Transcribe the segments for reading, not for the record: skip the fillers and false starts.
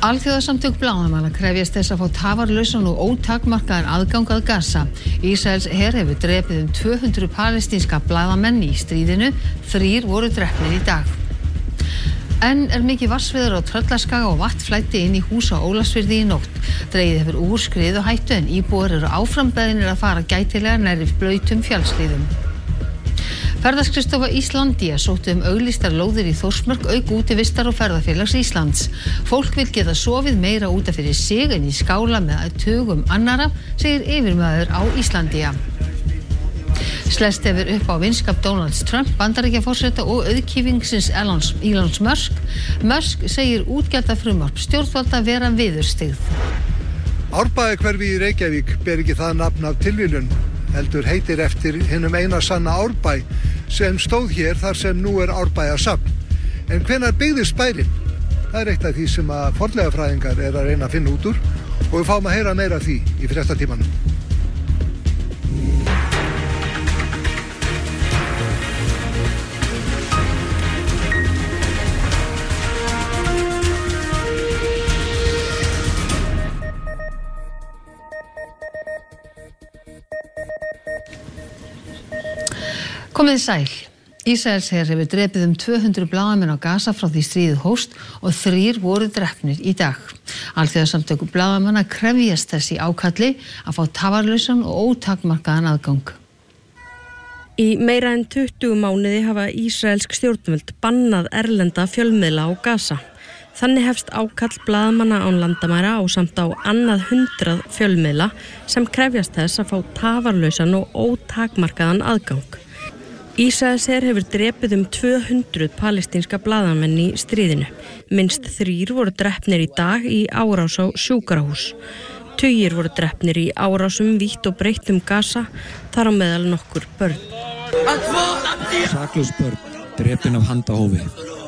Alþjóðasamtök blaðamanna krefjast þess að fá tafarlausan og ótakmarkaðan aðgang að Gaza. Ísraels her hefur drepið 200 palestínska blaðamenn í stríðinu, 3 voru drepnir í dag. Enn mikið vatnsveður á Tröllaskaga og vatn flæddi inn í hús á Ólafsfirði í nótt. Dregið hefur úr skriðuhættu en íbúar eru áfram beðnir að fara gætilega nærri blautum fjallshlíðum. Ferðaskrifstofa Íslandia sótti auglýstar lóðir í Þórsmörk auk útivistar og ferðafélags Íslands. Fólk vill geta sofið meira útaf fyrir sig en í skála með tugum annara, segir yfirmaður á Íslandia. Slest hefur upp á vinskap Donalds Trump, Bandaríkjaforseta og auðkýfingsins Elons Musk. Musk segir útgjaldafrumvarp stjórnvalda vera viðurstyggð. Árbæjarhverfi í Reykjavík ber ekki það nafn af tilviljun, heldur heitir eftir hinum eina sanna Árbæ sem stóð hér þar sem nú Árbæjarsafn. En hvenær byggðist bærinn? Það eitt af því sem að fornleifafræðingar að reyna að finna út úr og við fáum að heyra meira af því í fréttatímanum. Komið sæl. Ísraels her hefur drepið 200 blaðamenn á Gaza frá því stríðið hófst og 3 voru drepnir í dag. Alþjóðasamtök blaðamanna krefjast þess í ákalli að fá tafarlausan og ótakmarkaðan aðgang. Í meira en 20 mánuði hafa ísraelsk stjórnvöld bannað erlenda fjölmiðla á Gaza. Þannig hefst ákall blaðamanna án landamæra og samt á annað 100 fjölmiðla sem krefjast þess að fá tafarlausan og ótakmarkaðan aðgang. Ísraels her hefur drepið 200 palestínska blaðamenn í stríðinu. Minnst 3 voru drepnir í dag í árás á sjúkrahús. Tugir voru drepnir í árásum vítt og breitt Gaza, þar á meðal nokkur börn. Saklaus börn drepin af handahófi.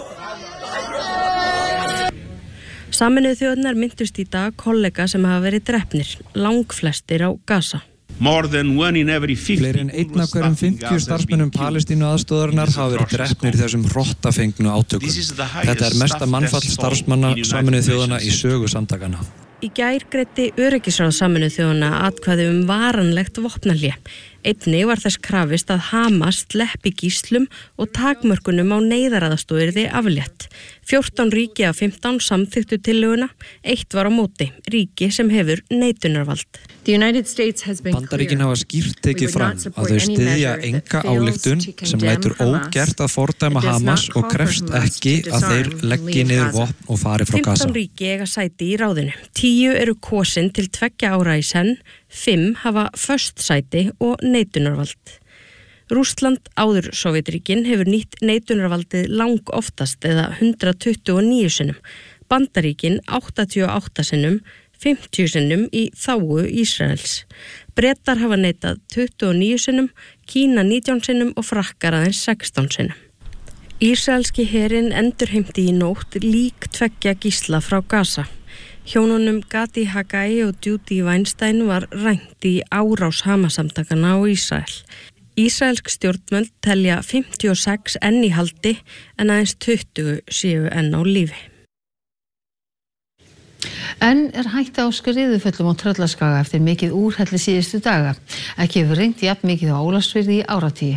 Sameinuðu þjóðirnar minntust í dag kollega sem hafa verið drepnir, langflestir á Gaza. Fleiri en 1 af hverjum 50 starfsmönnum Palestínu aðstoðarinnar hafa verið drepnir í þessum hrottafengnu átökum. Þetta mesta mannfall starfsmanna Sameinuðu þjóðanna í sögu samtakanna. Í gær greiddi öryggisráð Sameinuðu þjóðanna atkvæði varanlegt vopnahlé. Einnig var þess krafist að Hamas sleppi gíslum og takmörkunum á neyðaraðstoð yrði aflétt. 14 ríki af 15 samþykktu tillöguna, 1 var á móti, ríki sem hefur neitunarvald. Bandaríkin hafa skýrt tekið fram að þau styðja enga ályktun sem lætur ógert að fordæma Hamas og krefst ekki að þeir leggi niður vopn og fari frá Gaza. 15 ríki eiga sæti í ráðinu. 10 eru kosin til 2 ára í senn, 5 hafa föst sæti og neitunarvald. Rússland, áður Sovétríkin, hefur nýtt neitunarvaldið lang oftast eða 129 sinnum. Bandaríkin 88 sinnum, 50 sinnum í þágu Ísraels. Bretar hafa neitað 29 sinnum, Kína 19 sinnum og Frakkar aðeins 16 sinnum. Ísraelski herinn endurheimti í nótt lík 2 gísla frá Gaza. Hjónunum Gadi Hagai og Judy Weinstein var rænt í árás Hamas-samtakana á Ísrael. Ísraelsk stjórnvöld telja 56 enn í haldi en aðeins 20 séu enn á lífi. Enn hætta á skriðuföllum á Tröllaskaga eftir mikið úrhelli síðustu daga. Ekki hefur rignt jafn mikið á Ólafsfirði í áratugi.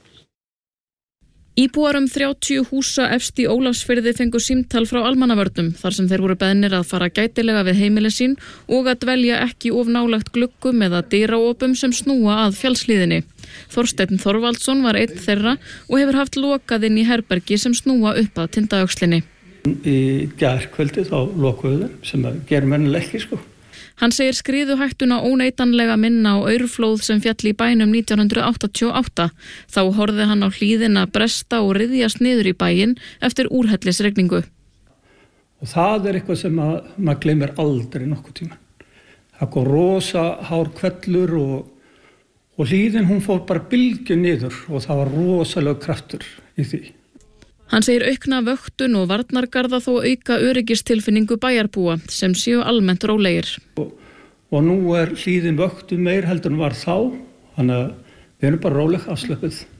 Íbúar 30 húsa efst í Ólafsfirði fengu símtal frá almannavörnum þar sem þeir voru beðnir að fara gætilega við heimili sín og að dvelja ekki of nálægt gluggum eða dyraopum sem snúa að fjallshlíðinni. Þorsteinn Þorvaldsson var einn þeirra og hefur haft lokað inn í herbergi sem snúa upp að Tindaöxlinni. Í gærkvöldi þá lokuðu sem að gera mennileg ekki sko. Hann segir skriðuhættuna óneitanlega minna á aurflóð sem féll í bænum 1988. Þá horfði hann á hlíðina bresta og ryðjast niður í bæinn eftir úrhellisregningu. Og það eitthvað sem maður gleymir aldrei nokkuð tíma. Það kom rosa hár hvellur og hlíðin hún fór bara bylgju niður og það var rosalega kraftur í því. Hann segir aukna vöktun og varnargarða þó auka öryggistilfinningu bæjarbúa sem séu almennt rólegir. Og nú hlíðin vöktun meir heldur en var þá, þannig að við erum bara róleg afslöpuð.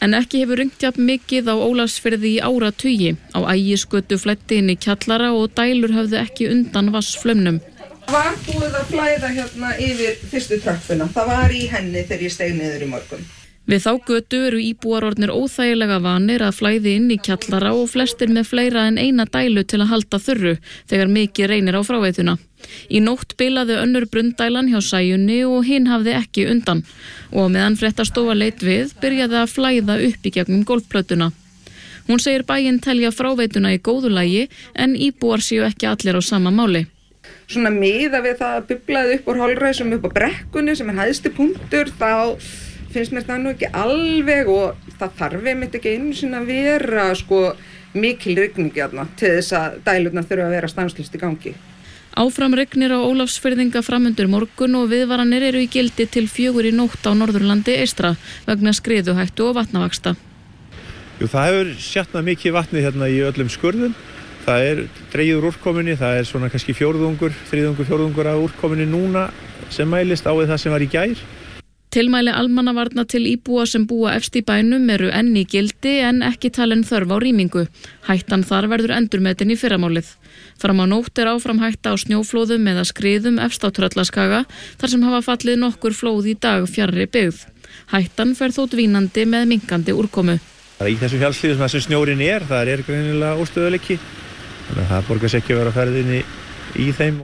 En ekki hefur ringt jafn mikið á Ólafsfirði í áratugi. Á Ægisgötu flæddi inn í kjallara og dælur höfðu ekki undan vatnsflaumnum. Var búið að flæða hérna yfir fyrstu tröppuna. Það var í henni þegar ég steig niður í morgun. Við þá götu eru íbúar orðnir óþægilega vanir að flæði inn í kjallara og flestir með fleira en eina dælu til að halda þurru þegar mikið reynir á fráveituna. Í nótt bilaði önnur brunndælan hjá Sæjunni og hinn hafði ekki undan og meðan fréttastofa leit við byrjaði að flæða upp í gegnum gólfplötuna. Hún segir bæinn telja fráveituna í góðu lagi en íbúar séu ekki allir á sama máli. Svona miða við það að bublaði upp úr holræsum upp á brekkunni sem hæðsti punktur, þá finnst mér það nú ekki alveg og það þarf einmitt ekki einu sinna að vera mikil rigning hérna til þess að dælurnar þurfa að vera stanslaust í gangi. Áfram rignir á Ólafsfirðinga framundur morgun og viðvaranir eru í gildi til 4 í nótt á Norðurlandi eystra vegna skriðuhættu og vatnavaksta. Það hefur sjatnað mikið vatni hérna í öllum skurðum. Það dregið úr úrkomunni, það svona kannski fjórðungur af úrkomunni núna sem mælist á við það sem var í gær. Tilmæli almannavarna til íbúa sem búa efst í bænum eru enn í gildi en ekki talin þörf á rýmingu. Hættan þar verður endurmetin í fyrramálið. Fram á nótt áfram hætta á snjóflóðum eða skriðum efst á Tröllaskaga þar sem hafa fallið nokkur flóð í dag fjarri byggð. Hættan fer þó dvínandi með minnkandi úrkomu. Í þessu fjallshlíðum þar sem snjórinn það greinilega óstöðuleiki. Þannig að það borgar sig ekki að vera á ferðinni í þeim.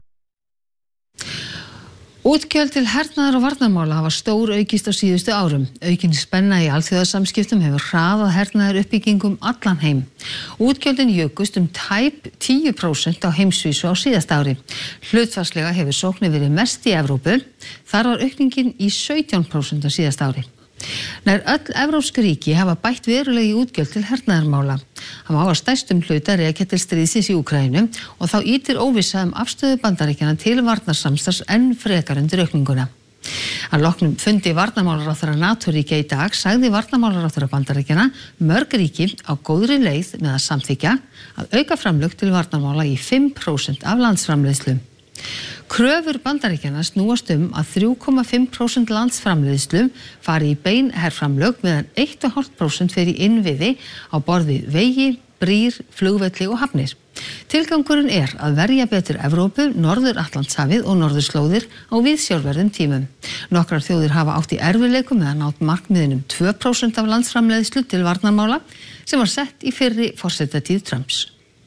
Útgjöld til hernaðar og varnarmála hafa stór aukist á síðustu árum. Aukin spenna í alþjóðasamskiptum hefur hraðað hernaðar uppbyggingum allan heim. Útgjöldin jukust tæp 10% á heimsvísu á síðasta ári. Hlutfallslega hefur sóknin verið mest í Evrópu. Þar var aukningin í 17% á síðasta ári. Nær öll evrópsk ríki hafa bætt verulega í útgjöld til hernaðarmála. Það má að stærstum hluta rekja til stríðsins í Úkraínu og þá ýtir óvissa afstöðu Bandaríkjanna til varnarsamstarfs enn frekar undir aukninguna. Að loknum fundi varnarmálaráðherra NATO-ríkja í dag sagði varnarmálaráðherra Bandaríkjanna mörg ríki á góðri leið með að samþykkja að auka framlög til varnarmála í 5% af landsframleiðslu. Kröfur Bandaríkjanna snúast að 3,5% landsframleiðslu fari í bein herframlög meðan 1,5% fer í innviði á borð við vegi, brýr, flugvelli og hafnir. Tilgangurinn að verja betur Evrópu, Norður-Atlantshafið og norðurslóðir á viðsjárverðum tímum. Nokkrar þjóðir hafa átt í erfiðleikum með að ná markmiðinum 2% af landsframleiðslu til varnarmála sem var sett í fyrri forsetatíð Trumps.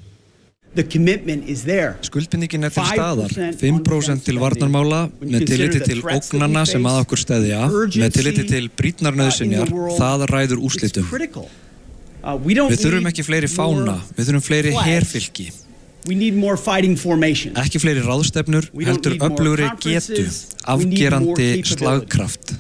Skuldbindingin til staðar, 5% til varnarmála með tilliti til ógnanna sem að okkur steðja, með tilliti til brýnnar nauðsynjar, það ræður úrslitum. Við þurfum ekki fleiri fána, við þurfum fleiri herfylki. Ekki fleiri ráðstefnur, heldur öflugri getu, afgerandi slagkraft.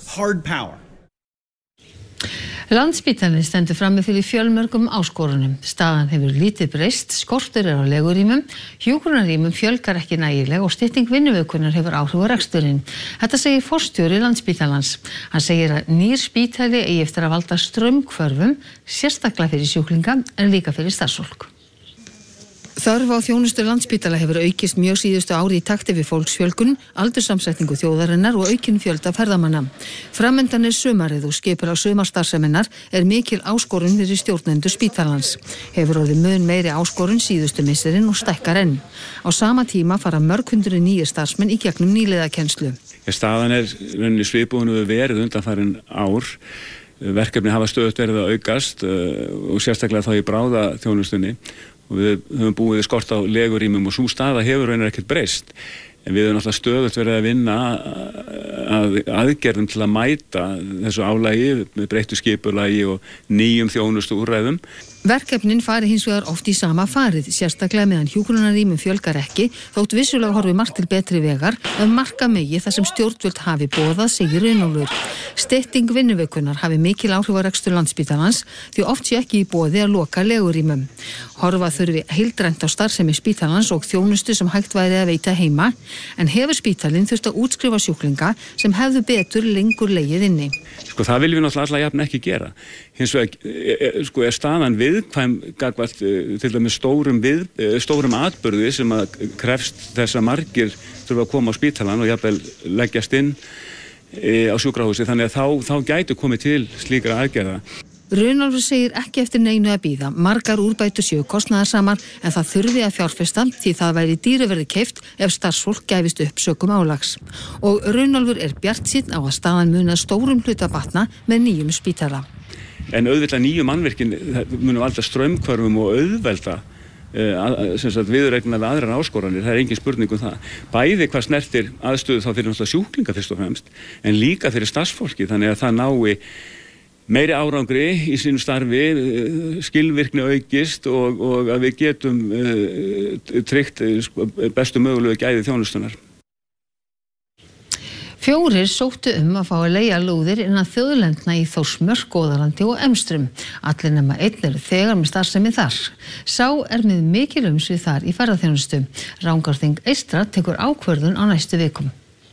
Landspítalinn stendur frammi fyrir fjölmörgum áskorunum. Staðan hefur lítið breyst, skortur á legurýmum, hjúkrunarrýmum fjölgar ekki nægilega og stytting vinnuvikunnar hefur áhrif á reksturinn. Þetta segir forstjóri Landspítalans. Hann segir að nýr spítali eigi eftir að valda straumhvörfum, sérstaklega fyrir sjúklinga en líka fyrir starfsfólk. Þörf á þjónustu Landspítala hefur aukist mjög síðustu ári í takti við fólksfjölgun, aldursamsetningu þjóðarinnar og aukin fjölda ferðamanna. Framundan sumarið og skipulag sumarstarfseminnar mikil áskorun fyrir stjórnendur spítalans. Hefur orðið mun meiri áskorun síðustu misserin og stækkar enn. Á sama tíma fara mörg hundruð nýir starfsmenn í gegnum nýliðakennslu. Staðan rauninni svipuð við verið undanfarin ár. Verkefni hafa stöðugt verið að aukast og sérstaklega þá í bráða þjónustunni. Og við höfum búið skort á legurýmum og sú staða hefur raunar ekkert breyst. En við höfum alltaf stöðugt verið að vinna að aðgerðum til að mæta þessu álagi með breyttu skipulagi og nýjum þjónustu úrræðum. Verkefnin fari hins vegar oft í sama farið, sérstaklega meðan hjúkrunarrýmum fjölgar ekki, þótt vissulega horfi margt til betri vegar marka megi þar sem stjórnvöld hafi boðað, segir Runólfur. Stytting vinnuvikunnar hafi mikil áhrif á rekstur Landspítalans því oft sé ekki í boði að loka legurýmum. Horfa þurfi heildrænt á starfsemi spítalans og þjónustu sem hægt væri að veita heima, en hefur spítalinn þurft að útskrifa sjúklinga sem hefðu betur lengur legið inni. Það viljum við náttúrulega alla jafn ekki gera. Hins vegar staðan viðkvæm gagnvart til dæmis stórum atburði sem að krefst þess að margir þurfa að koma á spítalan og jafnvel leggjast inn á sjúkrahúsi, þannig að þá gætu komið til slíkra aðgerða. Runólfur segir ekki eftir neinu að bíða. Margar úrbætur séu kostnaðarsamar en það þurfi að fjárfesta því það væri dýraverði keypt ef starfsfólk gæfist upp sökum álags. Og Runólfur bjartsýnn á að staðan muni að stórum hluta batna með nýjum spítala. En auðvitað nýju mannvirkin munu valda straumhvörfum og auðvelda viðuregna við aðrar áskoranir, það engin spurning það. Bæði hvað snertir aðstöðu þá fyrir náttúrulega sjúklinga fyrst og fremst, en líka fyrir starfsfólki, þannig að það nái meiri árangri í sínu starfi, skilvirkni aukist og að við getum tryggt bestu mögulegu gæði þjónustunar. 4 sóttu að fá að leigja lóðir innan þjóðlendna í Þórsmörk, Goðalandi og Emstrum. Allir nema einn eru þegar með starfsemi þar. Sá með mikil umsvið þar í ferðaþjónustu. Rangárþing Eystra tekur ákvörðun á næstu vikum.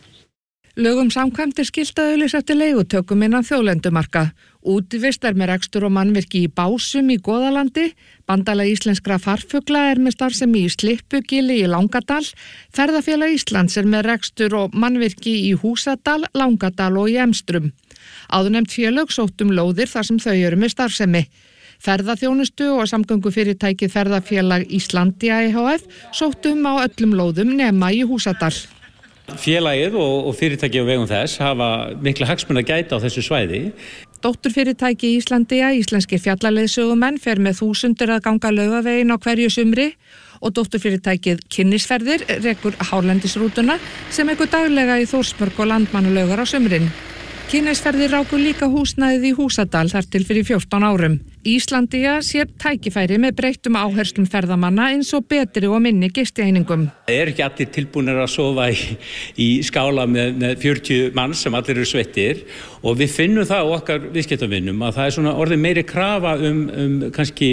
Lögum samkvæmt skylt að auglýsa eftir leigutökum innan þjóðlendumarka. Útivist með rekstur og mannvirki í Básum í Goðalandi, Bandalag íslenskra farfugla með starfsemi í Slippugili í Langadal, Ferðafélag Íslands með rekstur og mannvirki í Húsadal, Langadal og í Emstrum. Áðurnefnd félög sóttum lóðir þar sem þau eru með starfsemi. Ferðaþjónustu og samgöngufyrirtækið Ferðafélag Íslandia EHF sóttum á öllum lóðum nema í Húsadal. Félagið og fyrirtæki á vegum þess hafa mikla hagsmuna að gæta á þessu svæði. Dótturfyrirtæki Íslandia, íslenskir fjallaleiðsögumenn fer með þúsundir að ganga Laugaveginn á hverju sumri og dótturfyrirtækið Kynnisferðir rekur hálendisrútuna sem ekur daglega í Þórsmörk og Landmannalaugar á sumrin. Kynnisferðir ráku líka húsnæðið í Húsadal þar til fyrir 14 árum. Íslandia sér tækifæri með breyttum áherslum ferðamanna eins og betri og minni gistieiningum. Það ekki allir tilbúnir að sofa í skála með 40 manns sem allir eru sveittir og við finnum það á okkar viðskiptavinnum að það svona orðið meiri krafa kannski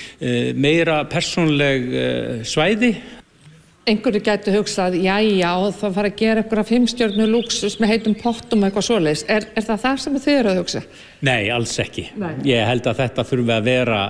meira persónleg svæði. Einhverju gætu hugsað, og það fara að gera einhverja 5-stjörnu lúxus með heitum pottum og eitthvað svoleiðis. Er það sem þið eru að hugsa? Nei, alls ekki. Nei. Ég held að þetta þurfi að vera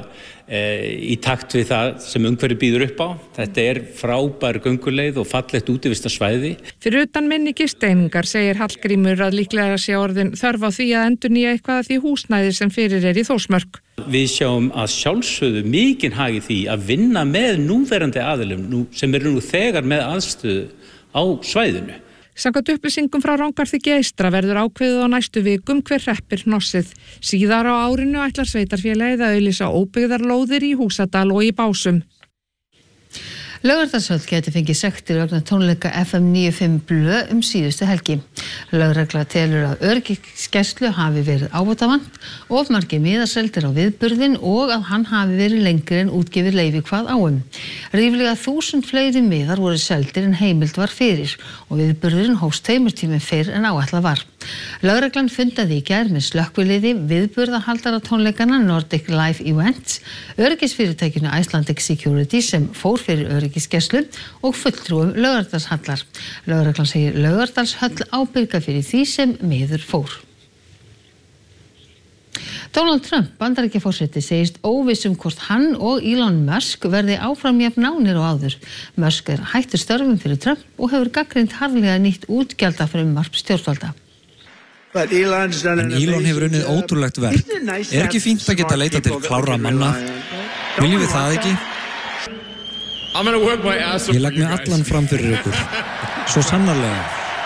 í takt við það sem umhverfið býður upp á. Þetta frábær gönguleið og fallegt útivistarsvæði. Fyrir utan minni gisteiningar segir Hallgrímur að líklega sé orðin þörf á því að endurnýja eitthvað af því húsnæði sem fyrir í Þórsmörk. Við sjáum að sjálfsögðu mikinn hag í því að vinna með núverandi aðilum sem eru nú þegar með aðstöðu á svæðinu. Samkvæmt upplýsingum frá Rangárþingi Eystra verður ákveðið á næstu vikum hver hreppir hnossið. Síðar á árinu ætlar sveitarfélagið að auglýsa óbyggðar lóðir í Húsadal og í Básum. Laugardalshöll geti fengið sektir vegna tónleika FM 95 Blö síðustu helgi. Lögregla telur að öryggisgæslu hafi verið ábótavant, of margir miðar seldir á viðburðinn og að hann hafi verið lengri en útgefið leyfi hvað á. Ríflega 1000 fleiri miðar voru seldir en heimild var fyrir og viðburðurinn hófst 2 tímum fyrr en áætlað var. Lögreglan fundaði í gær með slökkviliði, viðburðahaldara tónleikana Nordic Live Events, öryggisfyrirtækinu Icelandic Security sem fór fyrir öryggisgæslu og fulltrúum Laugardalshallar. Lögreglan segir Laugardalshöll ábyrga fyrir því sem miður fór. Donald Trump, Bandaríkjaforseti, segist óviss hvort hann og Elon Musk verði áfram jafn nánir og áður. Musk hættur störfum fyrir Trump og hefur gagnrýnt harðlega nýtt útgjaldafrumvarp stjórnvalda. En Elon hefur unnið ótrúlegt verk. Ekki fínt að geta leita til klárra manna? Viljum við það ekki? Ég legg mig allan fram fyrir ykkur. Svo sannarlega.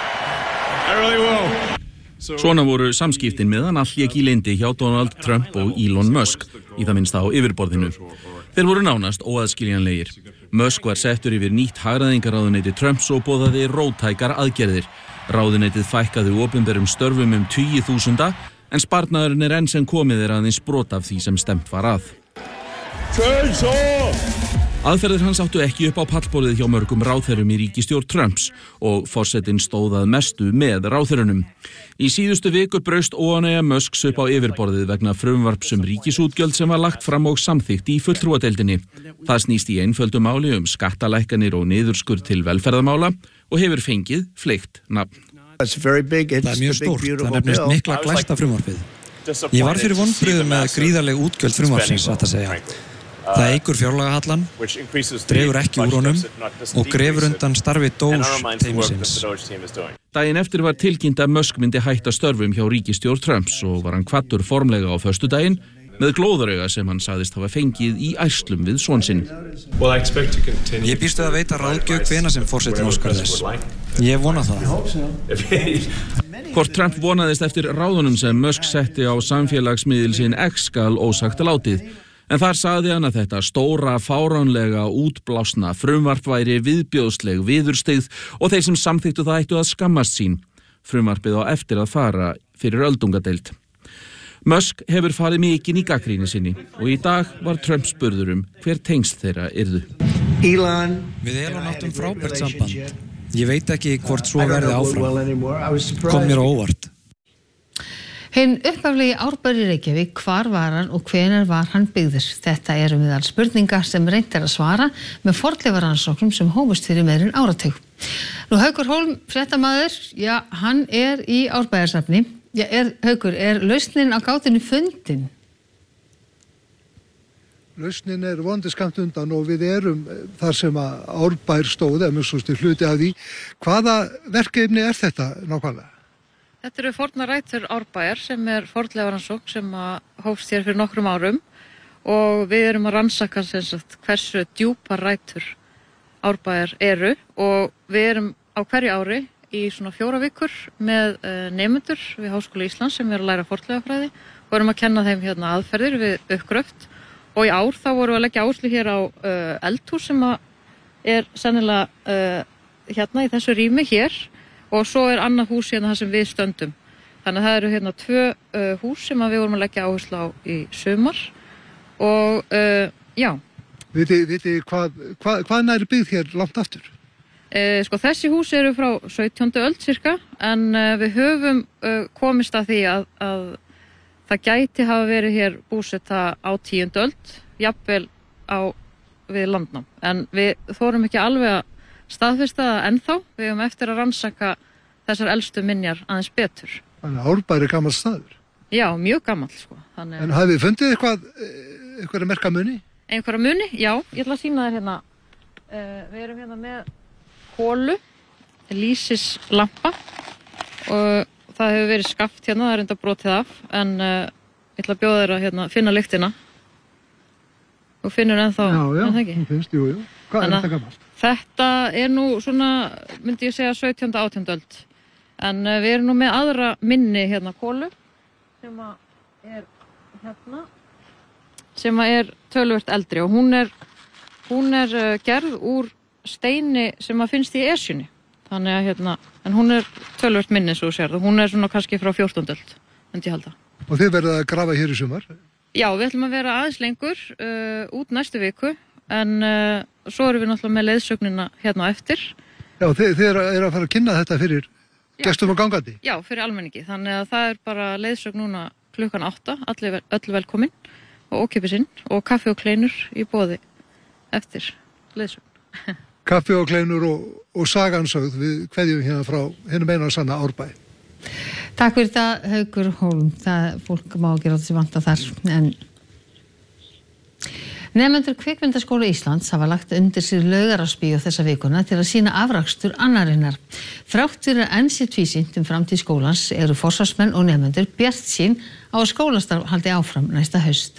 Svona voru samskiptin meðan allt lék í leyndi hjá Donald Trump og Elon Musk, í það minnsta á yfirborðinu. Þeir voru nánast óaðskiljanlegir. Musk var settur yfir nýtt hagræðingaráðuneyti Trumps og boðaði róttækar aðgerðir. Ráðuneytið fækkaði opinberum störfum 20.000, en sparnaðurinn enn sem komið aðeins brot af því sem stemt var að. Aðferðir hans áttu ekki upp á pallborðið hjá mörgum ráðherrum í ríkisstjórn Trumps og forsetinn stóð að mestu með ráðherrunum. Í síðustu viku braust óánægja Musks upp á yfirborðið vegna frumvarps ríkisútgjöld sem var lagt fram og samþykkt í fulltrúadeildinni. Það snýst í einföldu máli skattalækkanir og niðurskurð til velferðarmála og hefur fengið fleygt nafn. Það mjög stórt, það nefnist mikla glæsta frumvarpið. Ég var fyrir vonbrigðum með gríðarleg útgjöld frumvarpsins, satt að segja. Það eykur fjárlagahallann, dregur ekki úr honum og grefur undan starfi Doge-teymisins. Daginn eftir var tilkynnt að Musk myndi hætta störfum hjá ríkisstjórn Trumps og var hann hvattur formlega á föstudaginn með glóðarauga sem hann sagðist hafa fengið í ærslum við son sinn. Ég býst við að veita ráðgjöf hvenær sem forsetinn óskar þess. Ég vona það. Hvort Trump vonaðist eftir ráðunum sem Musk setti á samfélagsmiðil sinn X skal ósagt látið. En þar sagði hann að þetta stóra, fáránlega, útblásna frumvarp væri viðbjóðsleg viðurstyggð og þeir sem samþykktu það ættu að skammast sín. Frumvarpið á eftir að fara fyrir öldungadeild. Musk hefur farið mikinn í gagnrýni sinni og í dag var Trump spurður hver tengsl þeirra yrðu. Við Elon áttum frábært samband. Ég veit ekki hvort svo verði áfram. Kom mér á óvart. Hinn upphaflegi Árbær í Reykjavík, hvar var hann og hvenær var hann byggður? Þetta eru meðal spurninga sem reynt að svara með fornleifarannsóknum sem hófust fyrir meira en áratug. Haukur Hólm, fréttamaður, hann í Árbæjarsafni. Haukur, lausnin á gátunni fundin? Lausnin vonandi skammt undan og við erum þar sem að Árbær stóð, hluti af því. Hvaða verkefni þetta nákvæmlega? Þetta eru fornar rætur Árbæjar sem fornleifarannsókn sem hófst hér fyrir nokkrum árum og við erum að rannsaka hversu djúpar rætur Árbæjar eru og við erum á hverju ári í svona 4 vikur með nemendur við Háskóla Íslands sem að læra fornleifafræði og erum að kenna þeim aðferðir við uppgröft og í ár þá vorum við að leggja áherslu hér á eldhús sem sennilega í þessu rými hér. Og svo annað hús það sem við stöndum. Þannig að það eru 2 hús sem við vorum að leggja áherslu á í sumar. Og já. Viti hvað nær byggð hér langt aftur? Þessi hús eru frá 17. öld cirka, en við höfum komist að því að það gæti hafa verið hér búseta á 10. öld, jafnvel við landnám. En við þorum ekki alveg að staðfesta það ennþá, við höfum eftir að rannsaka þessar elstu minjar aðeins betur. Þannig að Árbær gamall staður? Já, mjög gamall En hafið þið fundið einhverja merka muni? Einhverja muni, já, ég ætla að sýna þér við erum með holu, lýsislampa og það hefur verið skaft það er enda brotið af, en ég ætla að bjóða þér að finna lyktina. Þú finnur ennþá, það ekki? Já, finnst, jú. Hvað þetta gamalt? Þetta nú svona, myndi ég segja 17. og 18. öld. En við erum nú með aðra minni kolu sem sem töluvert eldri og hún gerð úr steini sem finnst í Esjunni. Þannig að en hún töluvert minni svo sér og hún svona kannski frá 14. öld, myndi ég halda. Og þið verða að grafa hér í sumar? Já, við ætlum að vera aðeins lengur út næstu viku. En svo erum við náttúrulega með leiðsögnina á eftir. Já, þið eru að fara að kynna þetta fyrir gestum og gangandi? Já, fyrir almenningi. Þannig að það bara leiðsögn núna klukkan 8, öll velkomin og ókeypis inn og kaffi og kleinur í boði eftir leiðsögn. Kaffi og kleinur og sagansögð við kveðjum frá hinum eina sanna Árbæ. Takk fyrir það, Haukur Hólm. Fólk má ekki ráða sig vanta þar, en nemendur Kvikmyndaskóla Íslands hafa lagt undir sig Laugarásbíó þessa vikuna til að sýna afrakstur annarinnar. Þrátt fyrir að enn sé tvísýnt framtíð skólans eru forsvarsmenn og nemendur bjartsýn á að skólastarf haldi áfram næsta haust.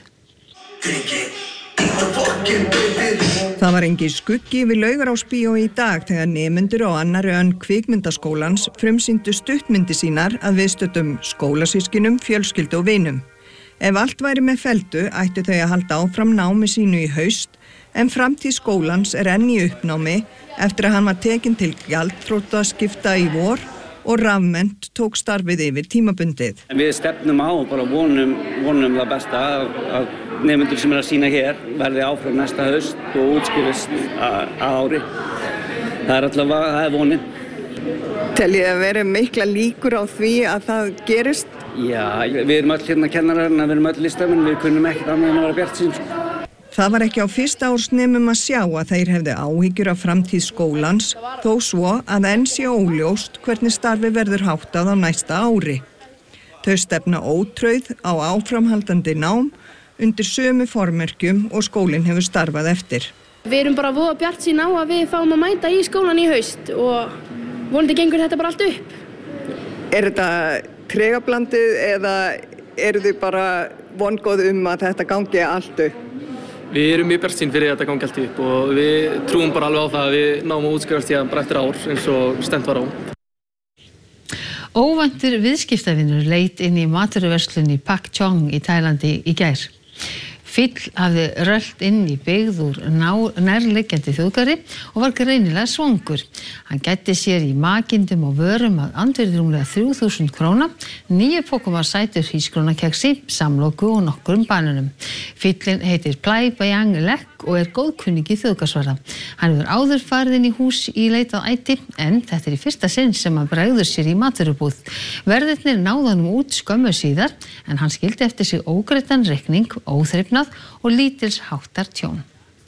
Það var engin skuggi við Laugarásbíó í dag þegar nemendur á annarri önn Kvikmyndaskólans frumsýndu stuttmyndi sínar að viðstöddum skólasyskinum, fjölskyldu og vinum. Ef allt væri með felldu ættu þau að halda áfram námi sínu í haust en framtíð skólans enn í uppnámi eftir að hann var tekinn til gjaldþrotaskipta í vor og Rafmennt tók starfið yfir tímabundið. Við stefnum á og bara vonum það besta að nemendur sem að sýna hér verði áfram næsta haust og útskrifist að ári. Það er vonin. Teljið að vera mikla líkur á því að það gerist? Já, við erum öll kennarar, við erum öll listamenn, við kunnum ekkert annað en að vera bjartsýn. Það var ekki á fyrsta árs nemum að sjá að þeir hefðu áhyggjur af framtíð skólans, þó svo að enn sé óljóst hvernig starfi verður háttað á næsta ári. Þau stefna ótrauð á áframhaldandi nám undir sömu formerkjum og skólinn hefur starfað eftir. Við erum bara voða bjartsýn á að við fáum að mæta í skólan í haust og vonandi gengur þetta bara allt upp. Er þetta tregablandið eða eru þið bara vongóð að þetta gangi allt upp. Við erum mjög bjartsýn fyrir að þetta gangi allt upp og við trúum bara alveg á það að við náum að útskrifast hér bara eftir ár eins og stefnt var á. Óvæntur viðskiptavinur leit inn í matvöruverslun í Pak Chong í Tælandi í gær. Fíll hafði rölt inn í byggð úr nærliggjandi þjóðgarði og var greinilega svangur. Hann gætti sér í makindum og vörum að andvirði rúmlega 3.000 króna, 9 pokum af sætur hrísgrónakeksi, samloku og nokkrum banönum. Fíllinn heitir Plai Bayang Lek og er góðkunningi þjóðgarðsvarða. Hann hefur áður farið inn í hús í leit að æti, en þetta í fyrsta sinn sem hann bregður sér í matvörubúð. Verðirnir náðu honum út skömmu síðar, en hann skildi eftir sig ógreiddan reikning, óþrifnað og lítils háttar tjón.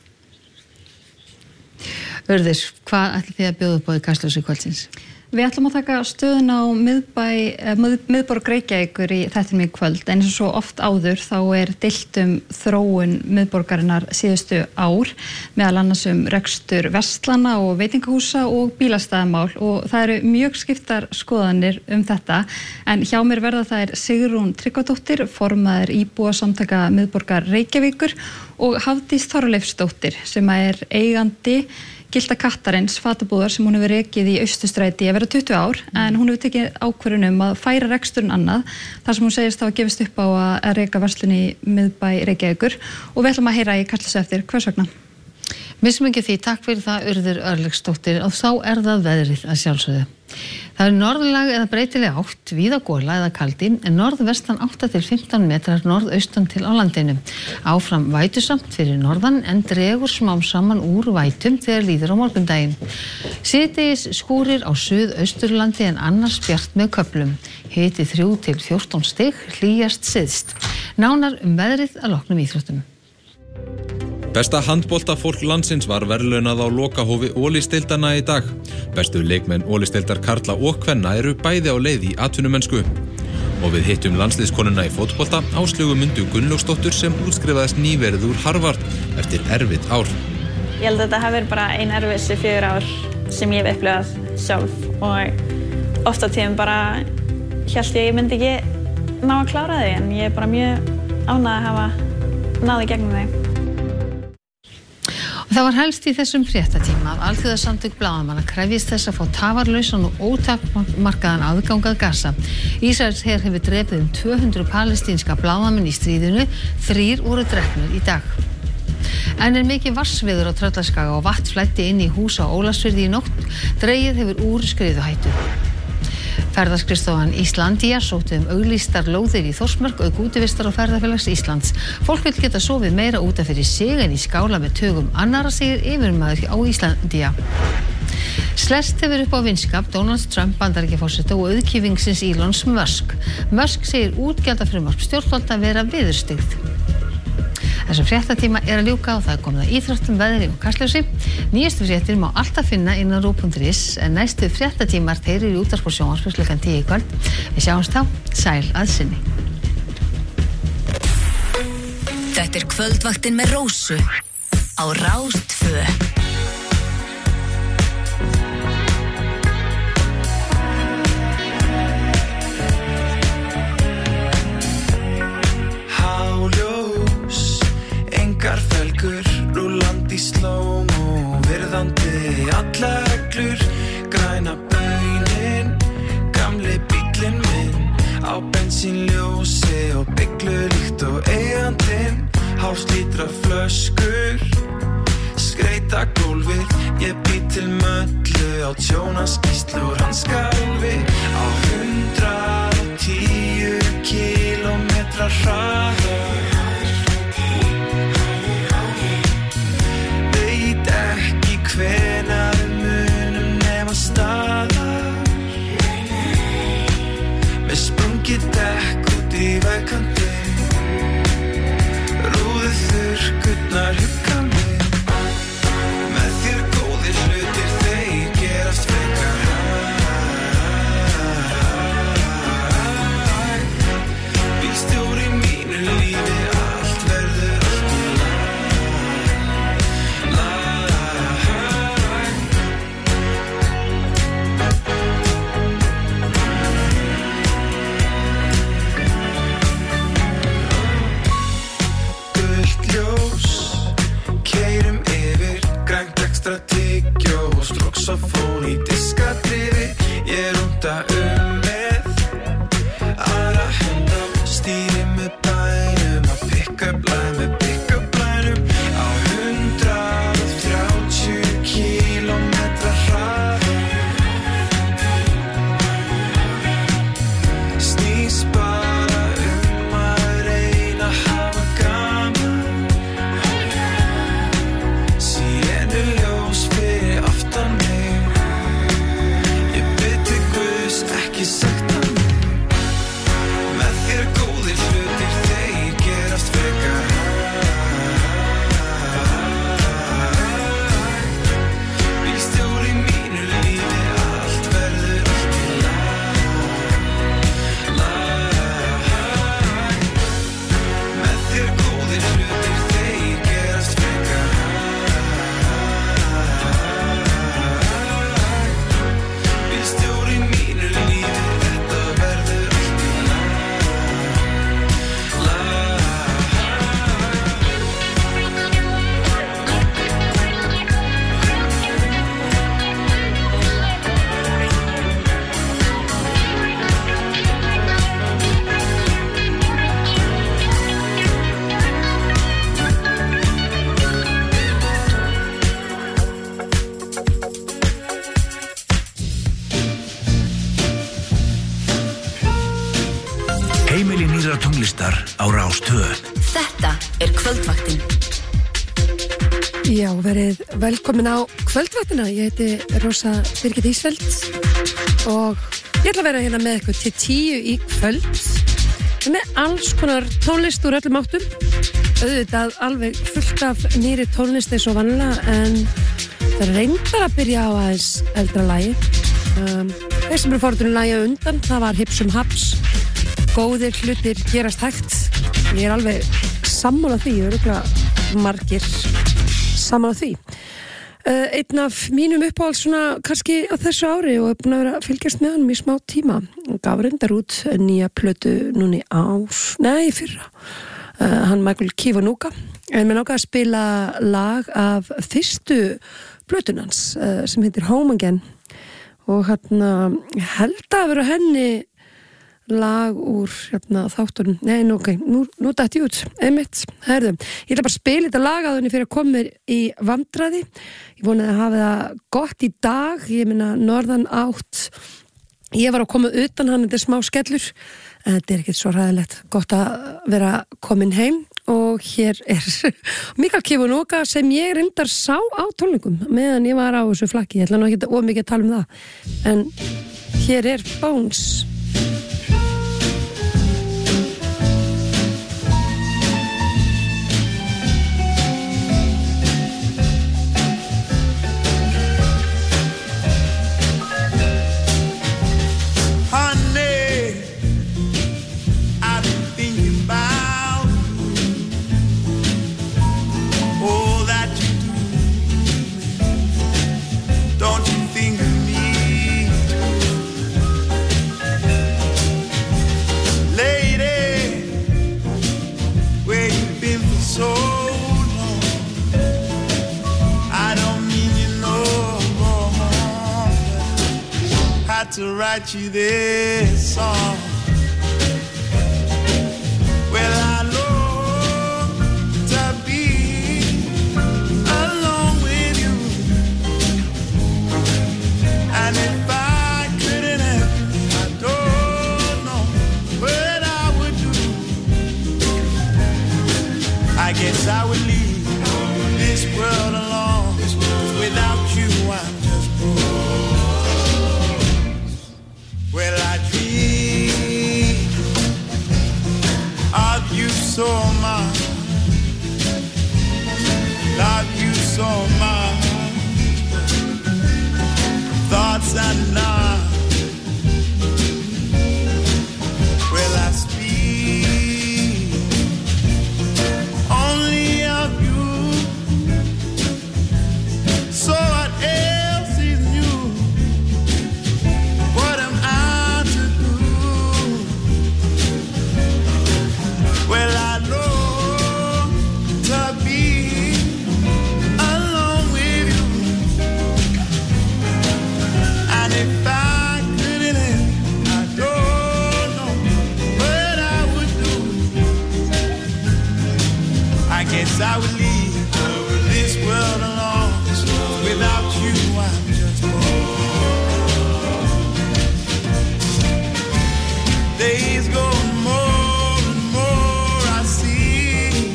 Urður, hvað ætlið þið að bjóða upp á í Kastljósi kvöldsins? Við ætlum að taka stöðuna á miðborg Reykjavíkur í þættinum í kvöld, en eins og svo oft áður þá er deilt þróun miðborgarinnar síðustu ár, meðal annars rekstur verslana og veitingahúsa og bílastæðamál, og það eru mjög skiptar skoðanir þetta, en hjá mér verða þær Sigrún Tryggvadóttir, formaður íbúasamtaka miðborgar Reykjavíkur, og Hafdís Þorleifsdóttir sem er eigandi Gilda Kattarins fatabúðar sem hún hefur rekið í Austurstræti að vera 20 ár, en hún hefur tekið ákvörðun að færa reksturinn annað, þar sem hún segist þá að gefist upp á að reka verslun í miðbæ Reykjavíkur, og við ætlum að heyra í Kastljósi eftir hvers vegna. Missum ekki því, takk fyrir það Urður Örlygsdóttir, og þá er það veðrið að sjálfsögðu. Það er norðlæg eða breytileg átt, víða gola eða kaldi, en norðvestan 8 til 15 metrar norðaustan til á landinu. Áfram vætusamt fyrir norðan, en dregur smám saman úr vætum þegar líður á morgundaginn. Síðdegis skúrir á suðausturlandi en annars bjart með köflum. Hiti 3 til 14 stig, hlýjast syðst. Nánar veðrið að loknum íþróttum. Besta handboltafólk landsins var verðlaunað á lokahófi Ólís-deildanna í dag. Bestu leikmenn Ólís-deildar karla og kvenna eru bæði á leið í atvinnumennsku. Og við hittum landsliðskonuna í fótbolta, Áslaugu Mundu Gunnlaugsdóttur, sem útskrifaðist nýverið úr Harvard eftir erfitt ár. Ég held að þetta hafi verið bara ein erfiðustu 4 ár sem ég hef upplifað sjálf, og oft á tíðum bara hélt ég myndi ekki ná að klára þau, en ég er bara mjög ánægð að hafa náð í gegnum þau. Það var helst í þessum fréttatíma að alþjóðasamtök blaðamanna krefjist þess að fá tafarlausan og ótakmarkaðan aðgang að Gaza. Ísraels her hefur drepið 200 palestínska blaðamenn í stríðinu, 3 voru drepnir í dag. En er mikið vatnsveður á Tröllaskaga og vatn flæddi inn í hús á Ólafsfirði í nótt, dregið hefur úr skriðuhættu. Ferðaskrifstofan Íslandia sótti auglýstar lóðir í Þórsmörk auk útivistar og ferðafélags Íslands. Fólk vill geta sofið meira út af fyrir sig en í skála með tugum annarra, segir yfirmaður á Íslandia. Slest hefur upp á vinskap Donald Trump Bandaríkjaforseta og auðkýfingsins Elons Musk. Musk segir útgjaldafrumvarp stjórnvalda vera viðurstyggð. Þessum fréttatíma er að ljúka og það er komið að íþróttum, veðri og Kastljósi. Nýjustu fréttir má alltaf finna innan ruv.is, en næstu fréttatímar þeir eru í útvarpi og sjónvarpi klukkan 10 í kvöld. Við sjáumst þá, sæl að sinni. Þetta er kvöldvaktin með Rósu á Rás 2. Rúllandi slóm og virðandi allar reglur, græna baunin, gamli bíllinn minn á bensínljósi og byglu líkt og eigandinn, hálfslítra flöskur, skreita gólfið, ég bý til möllu á tjónaskýslu úr hanskálfi á 110 kílómetra hraða. Hvenær munum nema staðar, með sprungið dekk út í vegkanti, rúðið þurrkurnar hugga mig, með þér góðir hlutir þeir gerast frekar hægt, bílstjóri mínu líf. fletta með aðra hunda stýri með bænum að pick up lænum á 130 kílómetra hraða snýst bara að reyna að hafa gaman síðan ljós fyrir aftan mig ég bið til Guðs ekki sekta mig með þér góðir hlutir þeir gerast frekar bílstjóri mínu lífi allt verður allt í lag með þér góðir hlutir þeir gerast frekar bílstjóri mínu lífi þetta verður allt í Heimili nýrrar tónlistar á Rás 2. Þetta kvöldvaktin. Já, verið velkomin á kvöldvaktina. Ég heiti Rósa Birgit Ísfeld og ég ætla að vera hérna með ykkur til 10 í kvöld með alls konar tónlist úr öllum áttum. Auðvitað alveg fullt af nýri tónlist eins og vanlega en það reyndar að byrja á aðeins eldra lagi. Þeir sem eru fórtunum lagi undan, það var Hips Haps. Góðir hlutir gerast hægt. Ég er alveg sammála því, örugglega margir sammála því. Einn af mínum uppáhalds svona kannski á þessu ári og er búin að vera að fylgjast með honum í smá tíma. Gaf reyndar út nýja plötu núna í fyrra. Hann Michael Kiwanuka. En mér náttúrulega að spila lag af fyrstu plötunans sem heitir Home Again og held að vera henni lag úr þáttunum. Nei, nú datt ég út. Einmitt, herðu. Ég ætla bara að spila þetta lag að henni fyrir að koma mér í vandræði. Ég vonaði að hafa það gott í dag. Ég meina norðan átt. Ég var að koma utan hann, þetta er smá skellur. En þetta er ekkert svo ræðilegt. Gott að vera komin heim. Og hér er Michael Kiwanuka sem ég reyndar sá á tónleikum meðan ég var á þessu flakki. Ég ætla nú ekki of mikið að tala um það. En hér er Bones. To write you this song. Well, I long to be alone with you, and if I couldn't have you, I don't know what I would do. I guess I would leave this world alone. Without you, I'm just broke. Well, I dream of you so much, love you so much, thoughts are not. Well, I speak only of you, so what else is new? What am I? Well, I long to be alone guess I would leave this world alone. Without you, I'm just bored. Days go more and more, I see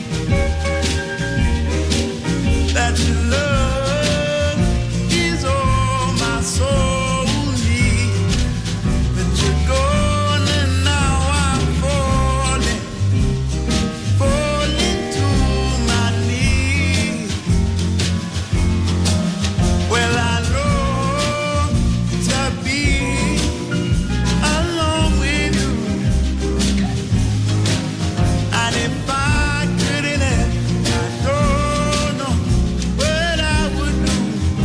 that your love is all my soul needs. But you're gone and now I'm falling to my knees. Well, I long to be alone with you, and if I couldn't have, I don't know what I would do.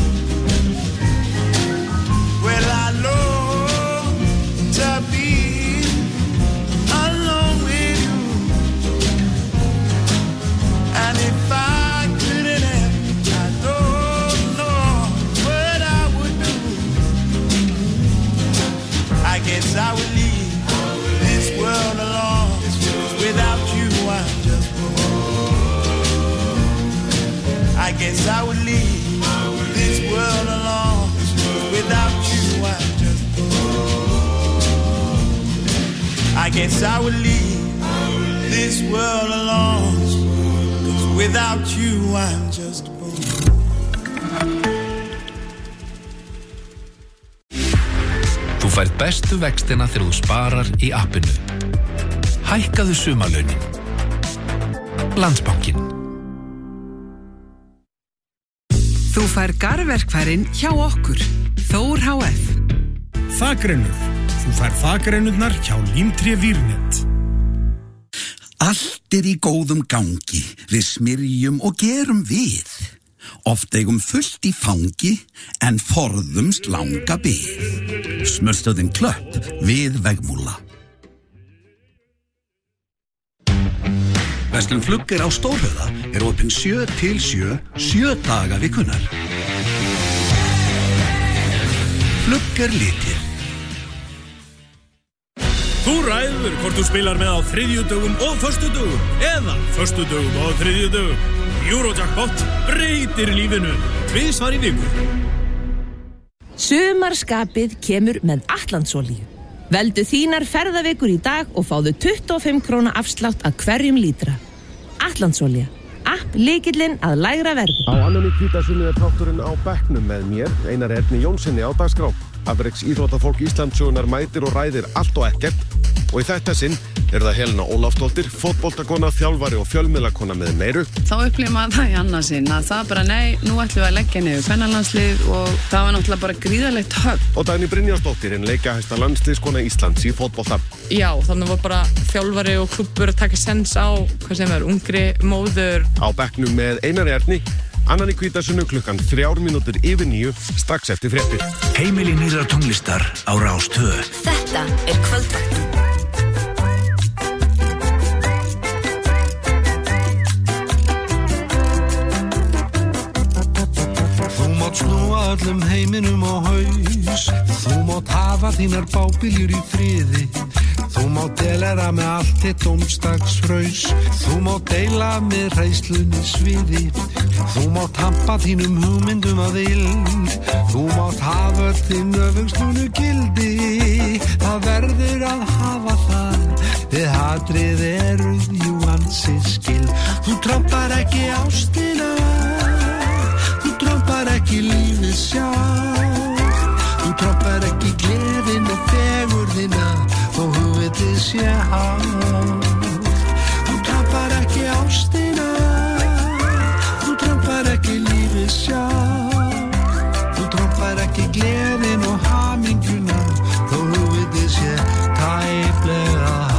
Well, I long to be alone with you, and if I couldn't have, I don't know what I would do. I guess I would leave this world alone. 'Cause without you, I'm just bored. I guess I would leave this world alone. 'Cause without you, I'm just bored. I guess I would leave this world alone. 'Cause without you, I'm just bored. Þú færð bestu vextina þegar þú sparar í appinu. Hækkaðu sumarlaunin. Landsbankinn. Þú fær garðverkfærin hjá okkur. Þór HF. Þakrennur. Þú fær þakrennurnar hjá Límtré Vírnet. Allt í góðum gangi, við smyrjum og gerum við. Oft eigum fullt í fangi, en forðumst langa bið. Smurrstöðin Klöpp við Vegmúla. Verslun Flugger á Stórhöfða opin 7 til 7, 7 daga vikunnar. Flugger litir. Þú ræður hvort þú spilar með á þriðjudögum og föstudögum eða föstudögum og þriðjudögum. Eurojackpot breytir lífinu tvisvar í viku. Sumarskapið kemur með Atlantsolíu. Veldu þínar ferðavikur í dag og fáðu 25 króna afslátt af hverjum lítra. Atlantsolía. App lykillinn að lægra verði. Á annan í hvítasunni þátturinn á bekknum með mér, Einar Erni Jónssoni á dagskrá. Afreks íþróttafólk Íslandssögunnar mætir og ræðir allt og ekkert. Og í þetta sinn það Helena Ólafsdóttir, fótboltakona, þjálfari og fjölmiðlakona með meiru. Þá upplifir maður það í annað sinn að það bara nei, nú ætlum við að leggja niður kvennalandslið og það var náttúrulega bara gríðarlegt högg. Og Dagný Brynjarsdóttir, leikahæsta landsliðskona Íslands í fótbolta. Já, þannig var bara þjálfari og klubbur að taka sens á, ungri móður. Á bekknum með Einar Erni. Annan í hvítasunnu klukkan 8:03, strax eftir fréttir. Heimili nýrrar tónlistar á Rás 2. Þetta kvöldvaktin. Þú mátt snúa öllum heiminum á haus. Þú mátt hafa þínar bábiljur í friði. Þú mátt delera með allt þitt dómstagsfraus. Þú mátt deila með hræðslunni sviði. Þú mátt hampa þínum hugmyndum að vild. Þú mátt hafa öll þín öfugslunu gildi. Það verður að hafa það. Þið hatrið eruð jú ansi skild. Þú trampar ekki ástina. Þú trampar ekki lífið sjálf. Þú trampar ekki gleðin og fegurðina og hugvitið sjálf. Þú trampar ekki ástina. Þú trampar ekki lífið sjálf. Þú trampar ekki gleðin og hamingjuna þó hugvitið sé tæplega há.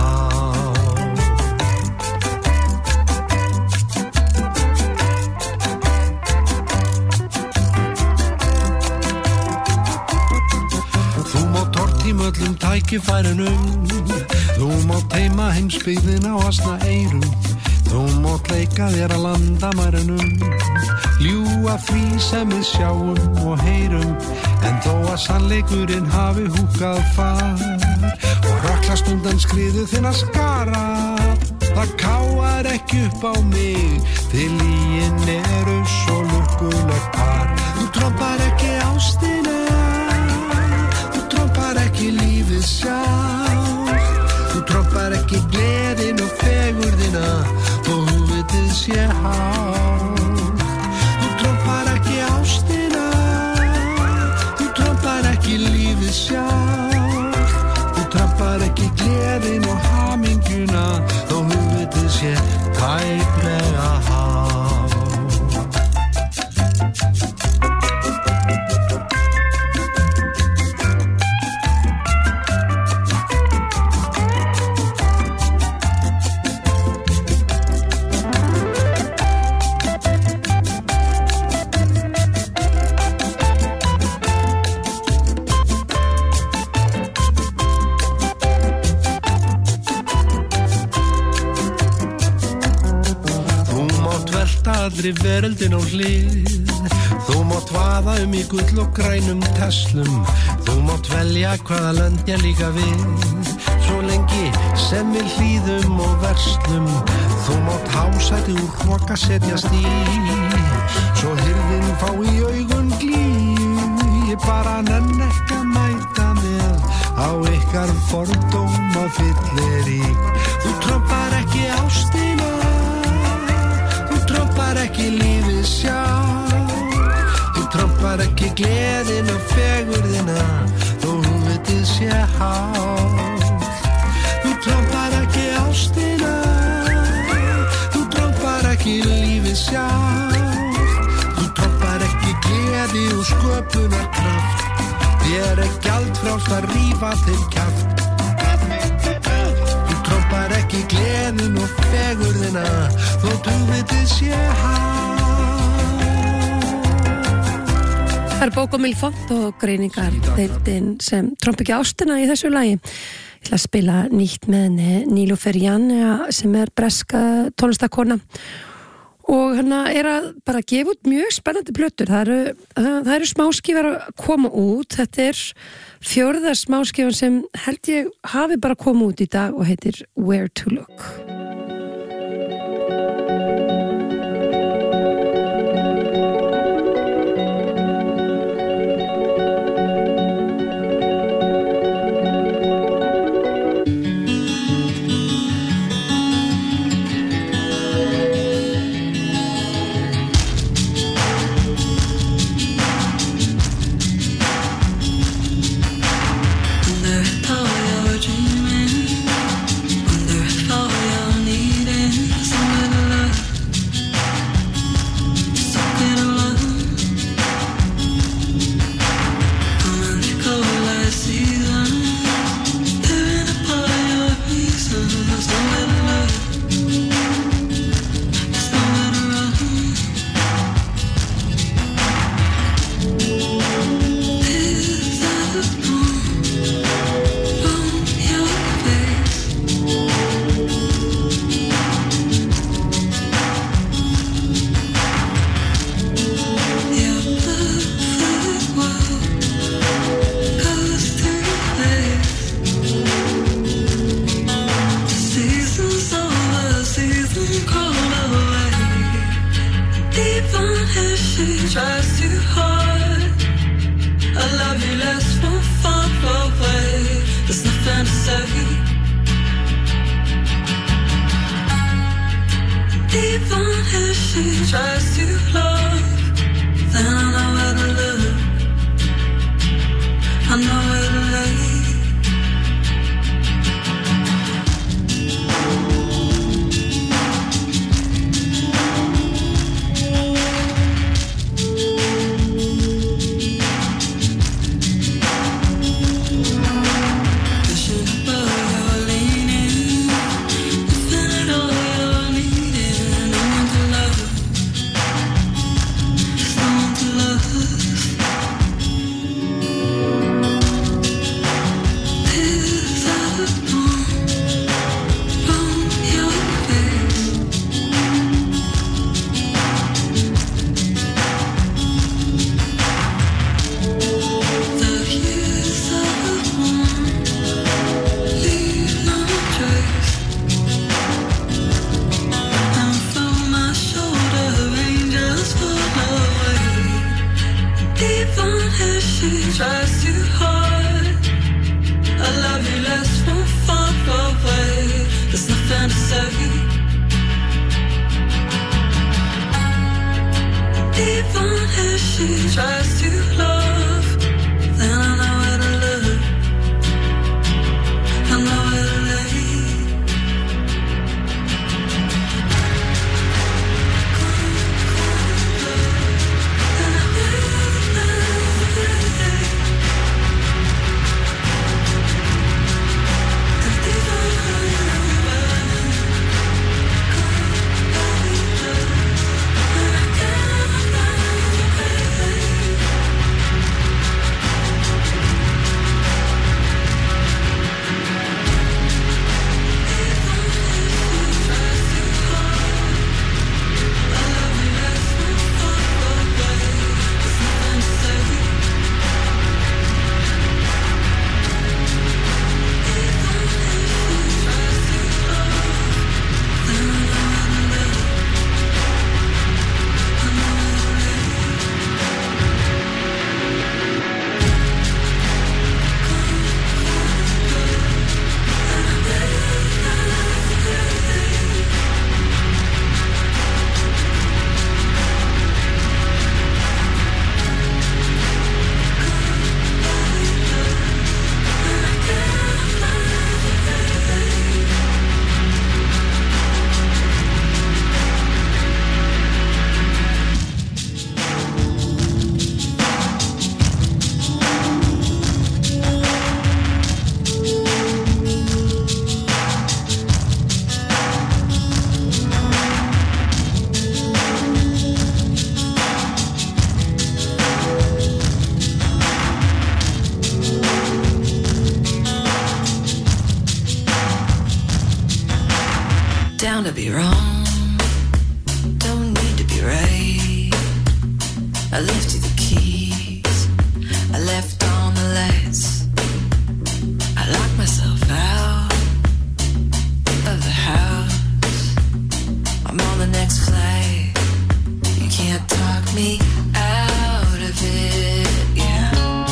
Þú mátt tortíma öllum tækifærunum. Þú mátt teima heimsbyggðina og asna eyrum. Þú mátt leika þér að landamærunum. Ljúga því sem við sjáum og heyrum. En þó að sannleikurinn hafi húkað far og röklast undan skriðu þinna skara, þá það káar ekki upp á mig, þið líin eru svo lukkulegt par. Þú trompar ekki ástina, þú trompar ekki lífið sjálf, þú trompar ekki gleðin og fegurðina, þó hugvitið sé hátt. Þú trompar ekki ástina, þú trompar ekki lífið sjálf, þú trompar ekki gleðin og hamingjuna, þó hugvitið sé tæplega hátt. Allri veröldin á hlið, þú mátt vaða í gull og grænum teslum, þú mátt velja hvaða lönd ég líka við, svo lengi sem við hlýðum og verslum, þú mátt hásæti úr hroka setjast í, svo hirðin fá í augun glíu, ég bara nenn ekki að mæta með á ykkar fordóma fyllirík. Þú trompar ekki ástina, trompar ekki lífið sjálf, þú trompar ekki gleðin og fegurðina, þó hugvitið sé hátt. Þú trompar ekki ástina, þú trompar ekki lífið sjálf, þú trompar ekki gleði og sköpunarkraft, þér gjaldfrjálst að rífa til kjaft. Þú trompar ekki gleðin og fegurðina, þótt hugvitið sé hátt. Það er Bók og Milfont og greiningardeildin sem trompa ekki ástina í þessu lagi. Ég ætla að spila nýtt með henni Nilofer Janne sem er breska tónlistarkona og hérna er að bara gefa út mjög spennandi plötur. Það eru smáskífar að koma út. Þetta er 4. smáskífan sem held ég hafi bara komið út í dag og heitir Where to Look. Even if she tries to love, then I know where to look. I know where to lay. Down to be wrong, don't need to be right. I left you the keys, I left on the lights. I locked myself out of the house. I'm on the next flight, you can't talk me out of it, yeah.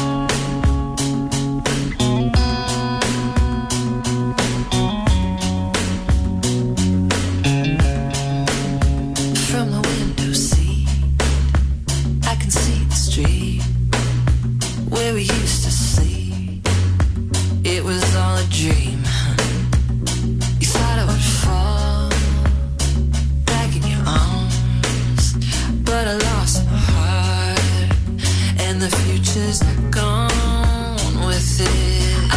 From the window seat, I can see the street where we used to sleep. It was all a dream. You thought I would fall back in your arms, but I lost my heart, and the future's gone with it.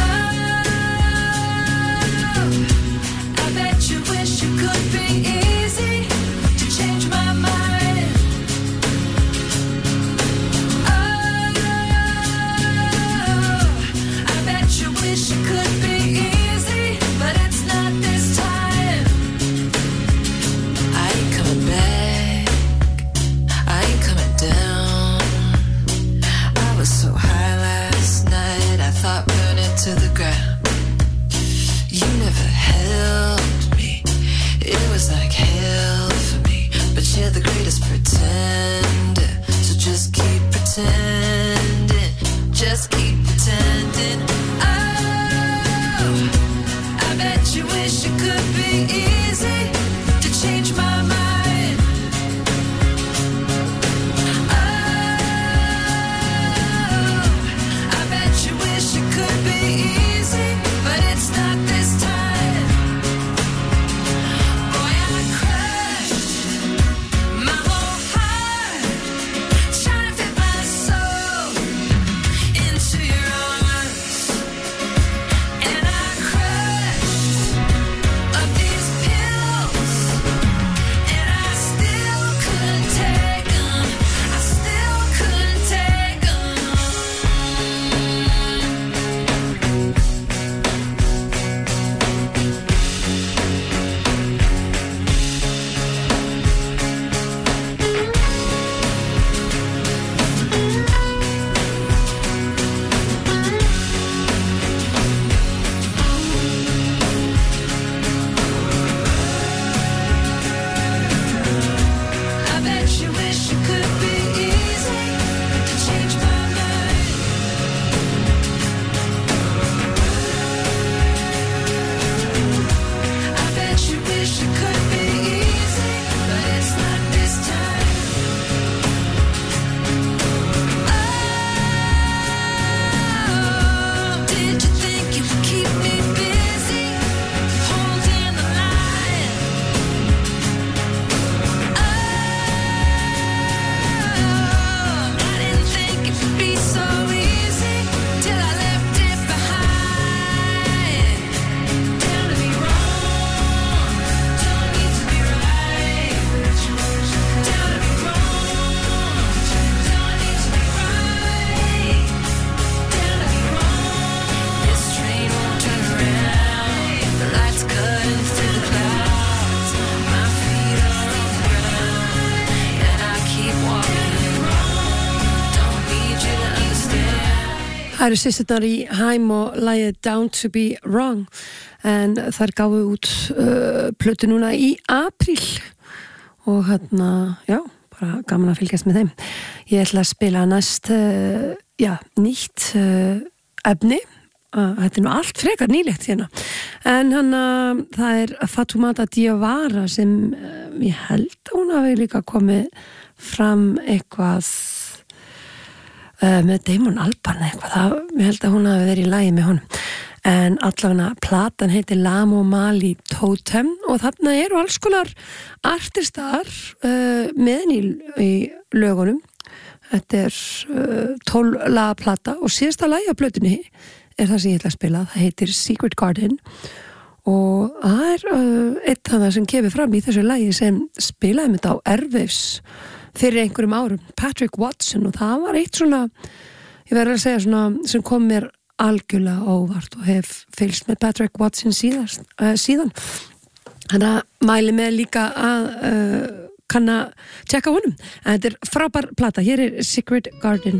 I bet you wish you could be easy to change my mind. I bet you wish it could be easy, but it's not this time. I ain't coming back, I ain't coming down. I was so high last night, I thought burning to the ground. You never helped me, it was like hell for me, but you're the greatest pretender, so just keep pretending, just keep pretending. I bet you wish it could be easy to change my mind. I bet you wish it could be easy, but it's not this time. Boy, I crashed my whole heart Það eru systurnar í Hæm og lagið Down to be Wrong en þær gáfu út plötu núna í apríl og já, bara gaman að fylgjast með þeim. Ég ætla að spila næst nýtt efni. Þetta nú allt frekar nýlegt hérna. En það er Fatoumata Diawara sem ég held að hún hafi líka komið fram eitthvað með Damon Albarn eitthvað, ég held að hún hafi verið í lagi með honum en allavega platan heitir Lamo Mali Totem og þarna eru alls konar artistar með í lögunum. Þetta er 12 laga plata og síðasta lagi á plötunni er það sem ég ætla að spila, það heitir Secret Garden og það er eitt af það sem kemur fram í þessu lagi sem spilaði með þetta á Airwaves fyrir einhverjum árum, Patrick Watson og það var eitt svona, ég verður að segja svona sem kom mér algjörlega óvart og hef fylgst með Patrick Watson síðan þannig að mæli með líka að kann að tjekka honum en þetta er frábær plata, hér er Secret Garden.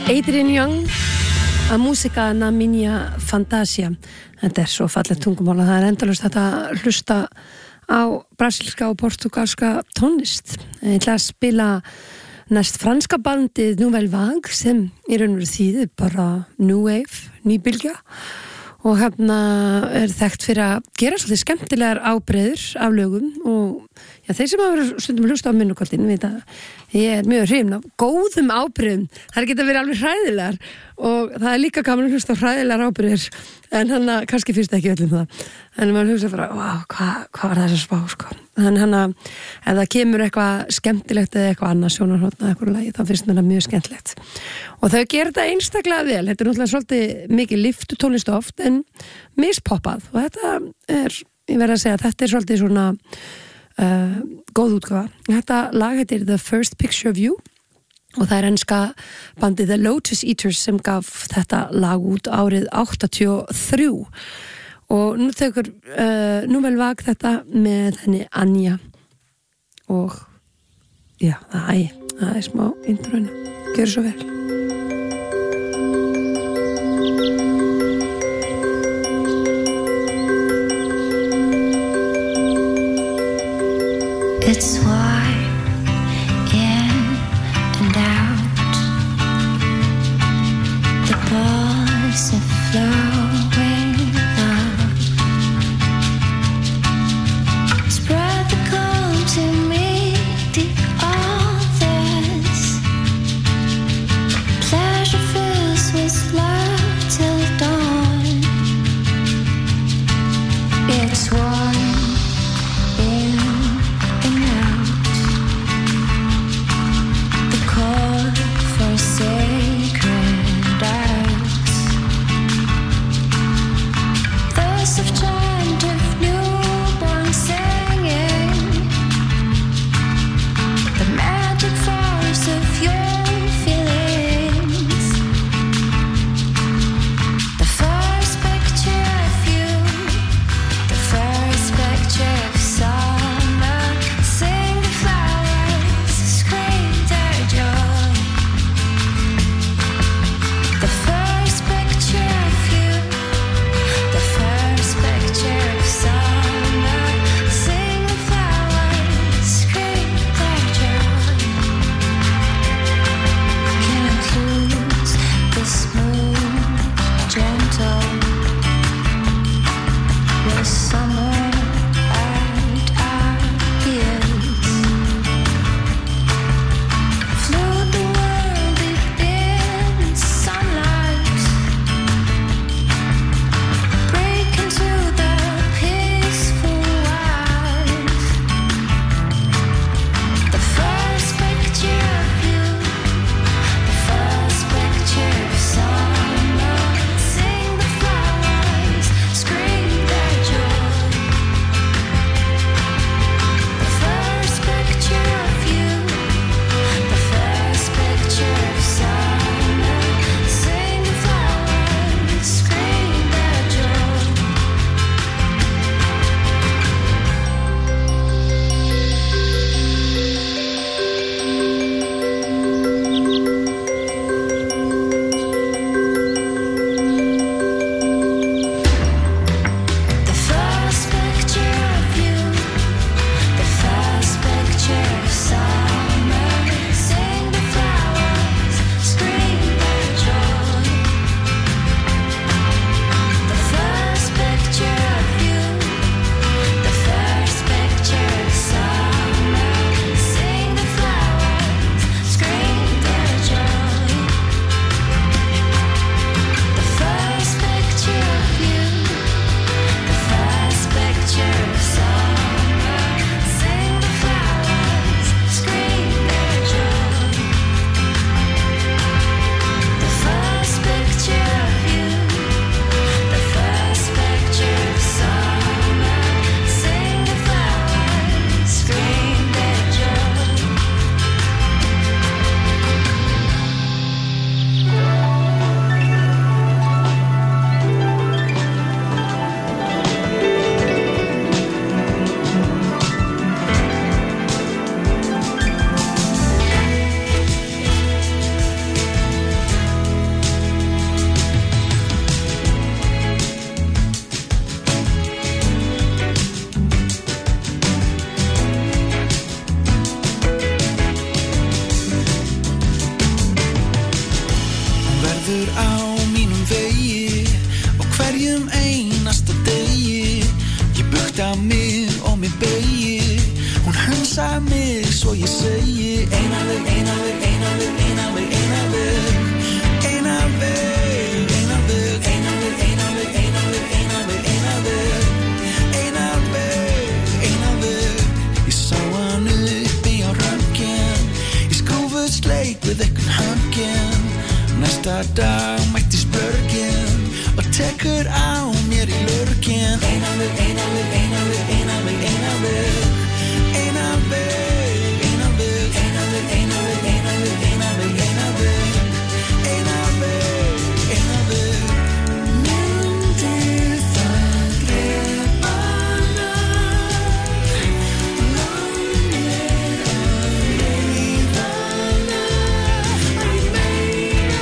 Adrian Young að músika na minha fantasia. Þetta svo fallegt tungumál, það endalaust þetta hlusta á brasilska og portugalska tónlist. Ég ætla að spila næst franska bandið Nouvelle Vague sem í raun og veru þýðir bara New Wave, nýbylgja, og þekkt fyrir að gera svolítið skemmtilegar ábreiður af lögum og þeir sem hafa verið stundum hlusta á minnukoltin veit að ég mjög hrifin af góðum ábreiðum. Það geta verið alveg hræðilegar og það líka gaman að hlusta á hræðilegar ábreiður en kannski fyrst ekki öllum það. En maður hugsa bara, hvað var það sem spá, sko. En ef það kemur eitthvað skemmtilegt eða eitthvað annað sjónarhorn að eitthvað lagi, þá finnst mér það mjög skemmtilegt. Og þau gerir þetta einstaklega vel. Þetta náttúrulega svolítið mikið lyftutónlist oft, en mispoppað. Og þetta ég verð að segja, þetta svolítið svona góð útgáfa. Þetta lag heitir The First Picture of You og það enska bandið The Lotus Eaters sem gaf þetta lag út árið 83 og nú tekur Nouvelle Vague þetta með henni Anja og já, það smá introinu. Gjör svo vel. It's warm in and out. The balls are flowing up. Spread the calm to me, the others. Pleasure fills with love till dawn. It's warm in and out. The call for sacred arts. tekur á mínum vegi og hverjum einasta degi. Ég bukta mig og mig begi, hún hunsa mig svo ég segi eina veg, eina veg, eina veg, eina veg, eina veg, eina veg, eina veg, eina veg, eina veg, eina veg, eina veg, eina veg, eina veg, eina veg. Ég sá hann uppi á röngin, ég skrúfuð sleik við einhvern höngin. Næsta dag mætti splörgin og tekur á mér í lurgin. Eina veg, eina veg, eina veg, eina veg, eina veg, eina veg, eina veg, eina veg, eina veg, eina veg, eina veg, eina veg, eina veg, eina veg. Myndir það drepa hana, lánir að leiða hana, að meina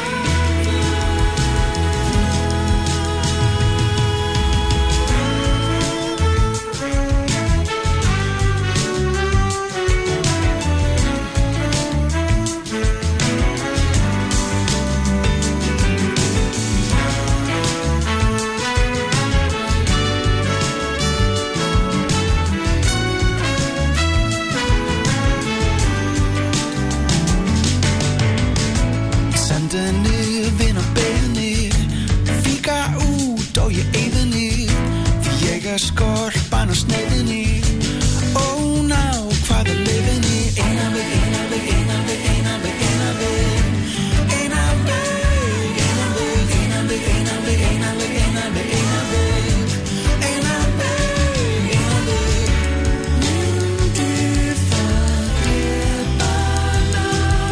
Sendinni vina beiðni, fíka út og ég eyðinni, því ég skorpan á sneiðinni, ná hvað lifinni. Eina veg, eina veg, eina veg, eina veg, eina veg, eina veg, eina veg, eina veg, eina veg, eina veg, eina veg, eina veg, eina veg, eina veg. Myndir það drepa hana,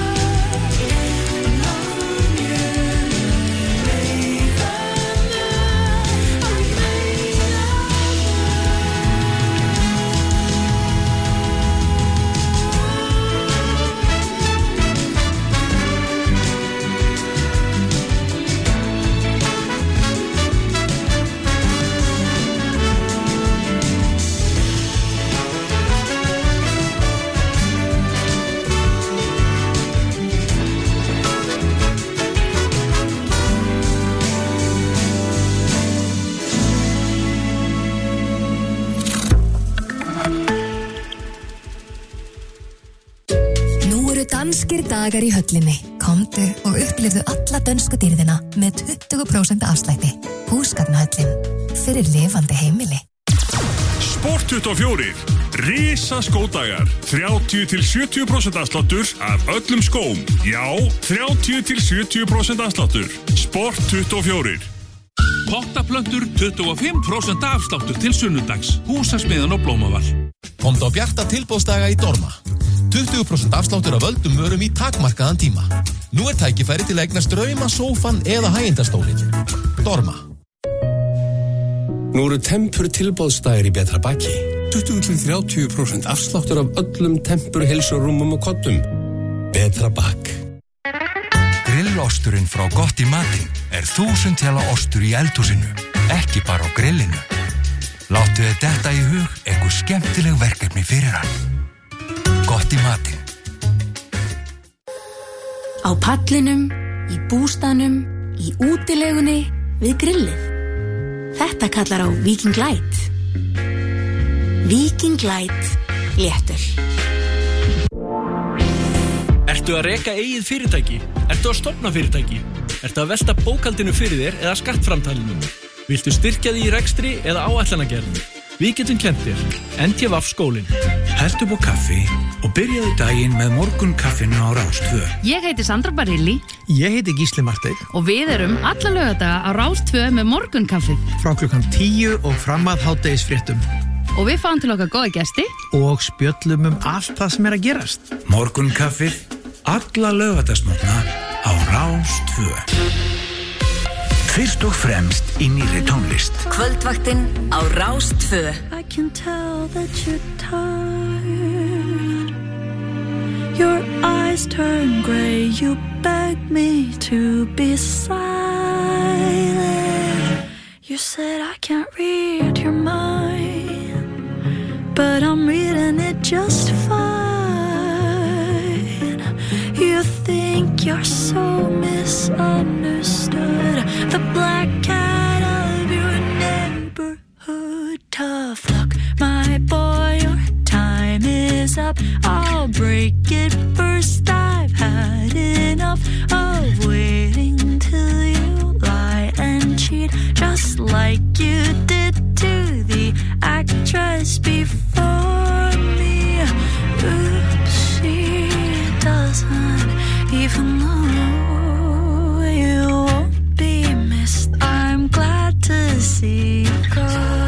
Danskir dagar í höllinni. Komdu og upplifðu alla dönsku dýrðina með 20% afslætti. Húsgagnahöllin. Fyrir lifandi heimili. Sport 24. Risa skódagar. 30-70% afsláttur af öllum skóm. Já, 30-70% afsláttur. Sport 24. Pottaplöntur 25% afsláttur til sunnudags. Húsasmiðan og Blómavall. Komdu á bjarta tilboðsdaga í Dorma. 20% afsláttur af völdum vörum í takmarkaðan tíma. Nú tækifæri til að eignast drauma, sófan eða hægindastólinn. Dorma. Nú tempur tilboðsdagar í Betra Baki. 20-30% afsláttur af öllum tempur heilsurúmum og kottum. Betra Bak. Grillosturinn frá Gott í matinn 1000 tala ostur í eldhúsinu, ekki bara á grillinu. Láttu þið detta í hug eitthvað skemmtileg verkefni fyrir hann. Gott í matinn. Á pallinum, í bústaðnum, í útilegunni, við grillið. Þetta kallar á Viking Light. Viking Light léttur. Ertu að reka eigið fyrirtæki? Ertu að stofna fyrirtæki? Ertu að velta bókhaldinu fyrir þér eða skattframtalinu? Viltu styrkja því í rekstri eða áætlanagerð? Við getum kennt þér. NTVAF skólinn. Heldu upp á kaffi og byrjaðu daginn með morgunkaffinu á Rás 2. Ég heiti Sandra Barilli. Ég heiti Gísli Marteinn. Og við erum alla laugardaga á Rás 2 með morgunkaffið. Frá klukkan 10 og fram að hádegisfréttum. Og við fáum til okkar góða gesti. Og spjöllum allt það sem að gerast. Morgunkaffið, alla laugardagsmorgna á Rás 2. Fyrst og fremst í nýrri tónlist. Kvöldvaktin á Rás 2. I can tell that you're tired. Your eyes turn gray. You beg me to be silent. You said I can't read your mind, but I'm reading it just fine. You think you're so misunderstood. understood the black cat of your neighborhood. Tough luck, my boy, your time is up. I'll break it first. I've had enough of waiting till you lie and cheat, just like you did to the actress before me. Oops, she doesn't even know you won't be missed. I'm glad to see you go.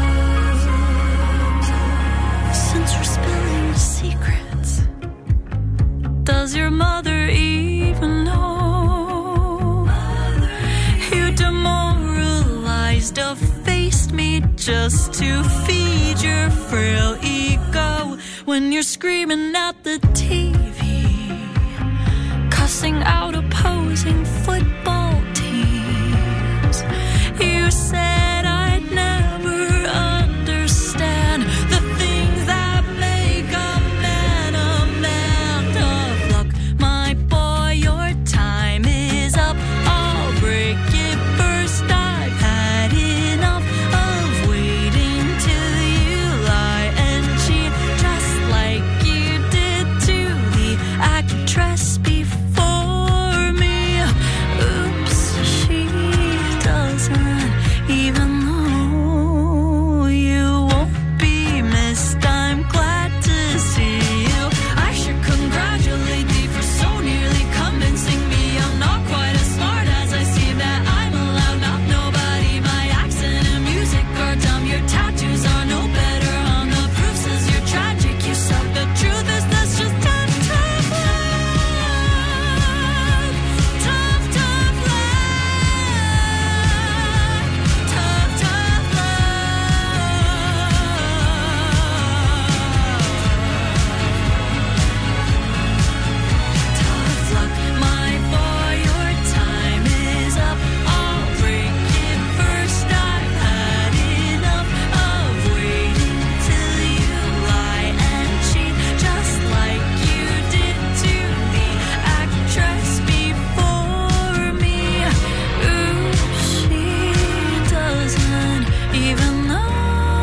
Since we're spilling secrets, does your mother even know? You demoralized, effaced me just to feed your frail ego. When you're screaming at the TV, cussing out opposing football teams, you said I'd never understand the things that make a man a man. Tough luck, my boy, your time is up. I'll break it first. I've had enough of waiting till you lie and cheat, just like you did to the actress before me. Oops, she doesn't even know you won't be missed. I'm glad to see you. I should congratulate thee for so nearly convincing me I'm not quite as smart as I seem, that I'm allowed, not nobody. My accent and music are dumb. Your tattoos are no better on the proof says you're tragic. You suck. The truth is that's just tough, tough love. Tough, tough love. Tough, tough Tough luck, my boy, your time is up. I'll break it first. I've had enough of waiting till you lie and cheat, just like you did to the actress before me. Ooh, she doesn't even know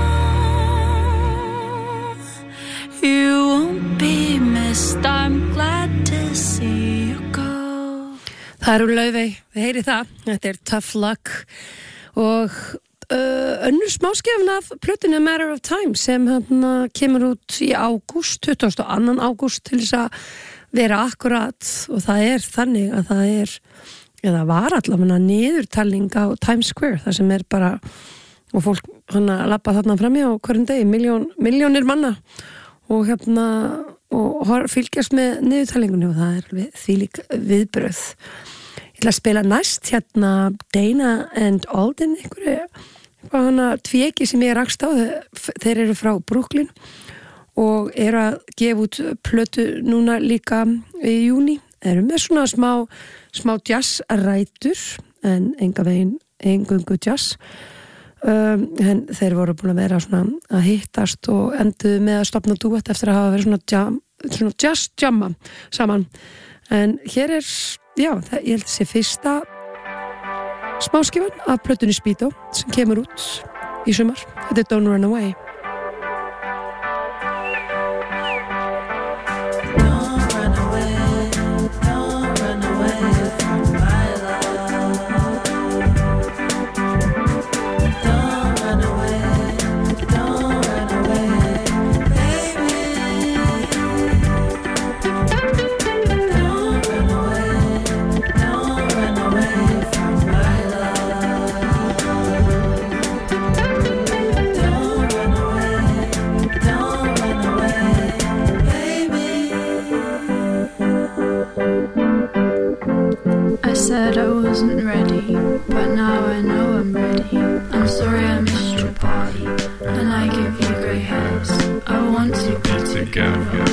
you won't be missed. I'm glad to see you go. Það eru Laufey, við heyrið það. Þetta Tough Luck og önnur smáskefn af plötunni A Matter of Time sem kemur út í ágúst, 22. ágúst, til þess að vera akkurat, og það þannig að það eða var allavega niðurtalning á Times Square, það sem bara, og fólk labba þarna frammi á hverjum degi, milljónir manna og og fylgjast með niðurtalningunni, og það alveg þvílík viðbrögð. Ég ætla að spila næst Dana and Alden, einhverju tvéki sem ég rakst á. Þeir eru frá Brooklyn og eru að gefa út plötu núna líka í júní. Eru með svona smá jazzrætur en enga veginn eingöngu jazz. En þeir voru búin að vera svona að hittast og enduðu með að stofna duett eftir að hafa verið svona jazz jamma saman. En hér ég held þessi fyrsta smáskifan af plötunni Speedo sem kemur út í sumar. Þetta Don't Run Away. I said I wasn't ready, but now I know I'm ready. I'm sorry I missed your party, and I give you grey hairs. I want to be together.